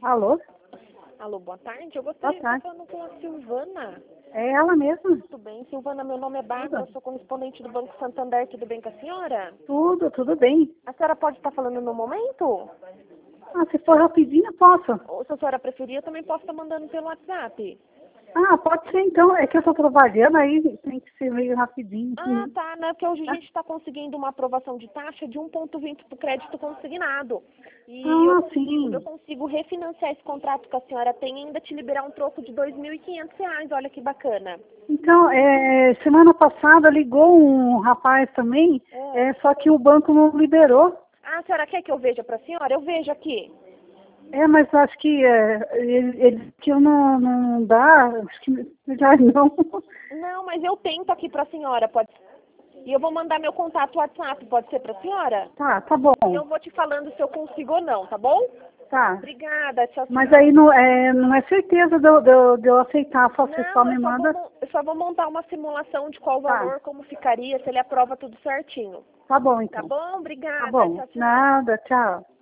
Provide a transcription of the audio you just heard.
Alô? Alô, boa tarde. Eu Boa gostaria de estar tarde. falando com a Silvana. É ela mesma? Tudo bem? Silvana, meu nome é Bárbara, eu Tudo? sou correspondente do Banco Santander. Tudo bem com a senhora? Tudo bem. A senhora pode estar falando no momento? Ah, se for rapidinho, eu posso. Ou se a senhora preferir, eu também posso estar mandando pelo WhatsApp. Ah, pode ser então. É que eu tô trabalhando aí, tem que ser meio rapidinho. Ah, tá, né? Porque hoje a Tá? gente está conseguindo uma aprovação de taxa de 1,20 para o crédito consignado. E Ah, sim. eu consigo refinanciar esse contrato que a senhora tem e ainda te liberar um troco de R$ 2.500. Olha que bacana. Então, semana passada ligou um rapaz também, só que o banco não liberou. Ah, a senhora quer que eu veja para a senhora? Eu vejo aqui. Mas acho que ele que eu não dá, acho que melhor não. Não, mas eu tento aqui para a senhora, pode. E eu vou mandar meu contato WhatsApp, pode ser para a senhora? Tá E bom. eu vou te falando se eu consigo ou não, tá bom? Tá. Obrigada, tchau, Mas tchau. aí não é certeza de eu aceitar, só você só Não, me manda. eu só vou montar uma simulação de qual Tá, valor, como ficaria, se ele aprova tudo certinho. tá bom Tá então. bom? Tá Obrigada, bom. tchau, tchau. Nada, tchau.